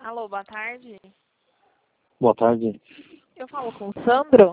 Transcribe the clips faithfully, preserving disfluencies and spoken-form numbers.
Alô, boa tarde. Boa tarde. Eu falo com o Sandro?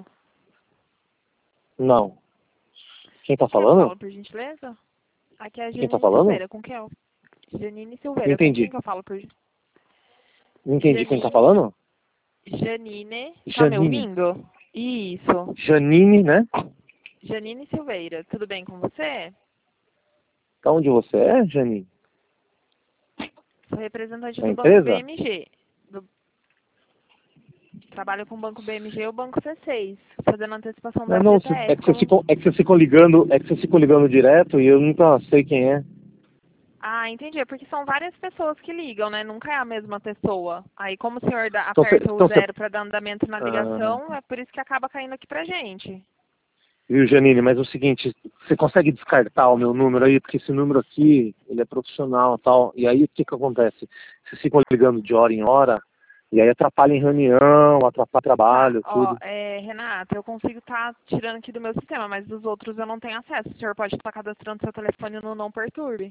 Não. Quem tá Quem eu falando? falo, por gentileza? Aqui é a Quem tá Janine falando? Silveira. Com quem eu? Janine Não Silveira. Com quem entendi. que eu falo, por Não entendi quem tá Janine. falando? Janine. Tá me Janine. ouvindo? Isso. Janine, né? Janine Silveira. Tudo bem com você? Da onde você é, Janine? Sou representante Da do Banco empresa? B M G. Do... Trabalho com o Banco B M G e o Banco C seis. Fazendo antecipação do Não, não, cê- é F G T S. que vocês Como... ficam, é que vocês ficam ligando, é que vocês ficam ligando direto e eu nunca sei quem é. Ah, entendi. É porque são várias pessoas que ligam, né? Nunca é a mesma pessoa. Aí, como o senhor dá- Então você, aperta o então você, zero para dar andamento na ah, ligação, é por isso que acaba caindo aqui pra gente. viu, Janine, mas é o seguinte, você consegue descartar o meu número aí, porque esse número aqui, ele é profissional e tal, e aí o que que acontece? Vocês ficam ligando de hora em hora, e aí atrapalha em reunião, atrapalha Tá, trabalho, ó, tudo. é, Renata, eu consigo estar tirando aqui do meu sistema, mas dos outros eu não tenho acesso. O senhor pode estar cadastrando seu telefone no Não Perturbe.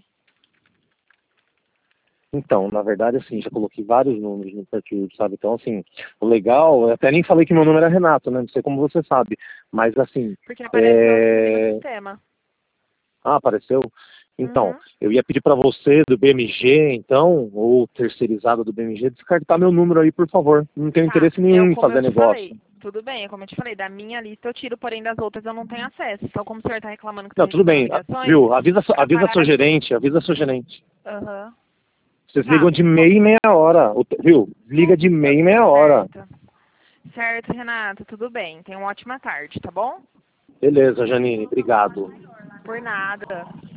Então, na verdade, assim, já coloquei vários números no perfil, sabe? Então, assim, o legal, eu até nem falei que meu nome era Renato, né? Não sei como você sabe, mas assim, Porque apareceu assim aqui no é... sistema. Ah, apareceu? Então, Uhum. eu ia pedir para você do B M G, então, ou terceirizado do B M G, descartar meu número aí, por favor. Não tenho Tá, interesse eu, nenhum em como eu fazer te negócio. falei, tudo bem, é como eu te falei, da minha lista eu tiro, porém das outras eu não tenho acesso. Então, como o senhor está reclamando que está Não, tudo recebendo bem, a- ligações, viu? Avisa, so- para avisa parar seu de... gerente, avisa seu gerente. Aham. Vocês Tá, ligam de bom, meia em meia hora, o te- viu? Liga de meia em meia hora. certo. Certo, Renata, tudo bem. Tenha uma ótima tarde, tá bom? Beleza, Janine, obrigado. Por nada.